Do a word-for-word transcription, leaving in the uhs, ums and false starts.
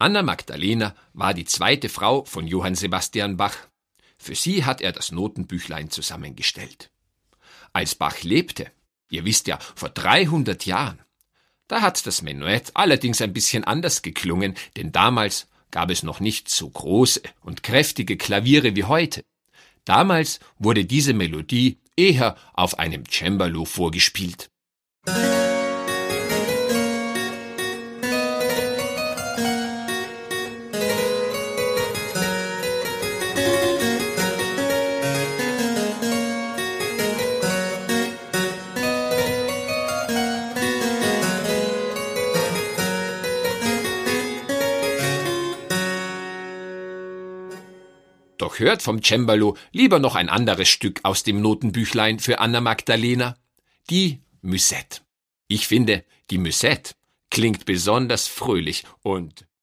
Anna Magdalena war die zweite Frau von Johann Sebastian Bach. Für sie hat er das Notenbüchlein zusammengestellt. Als Bach lebte, ihr wisst ja, vor dreihundert Jahren, da hat das Menuett allerdings ein bisschen anders geklungen, denn damals gab es noch nicht so große und kräftige Klaviere wie heute. Damals wurde diese Melodie eher auf einem Cembalo vorgespielt. Doch hört vom Cembalo lieber noch ein anderes Stück aus dem Notenbüchlein für Anna Magdalena, die Musette. Ich finde, die Musette klingt besonders fröhlich und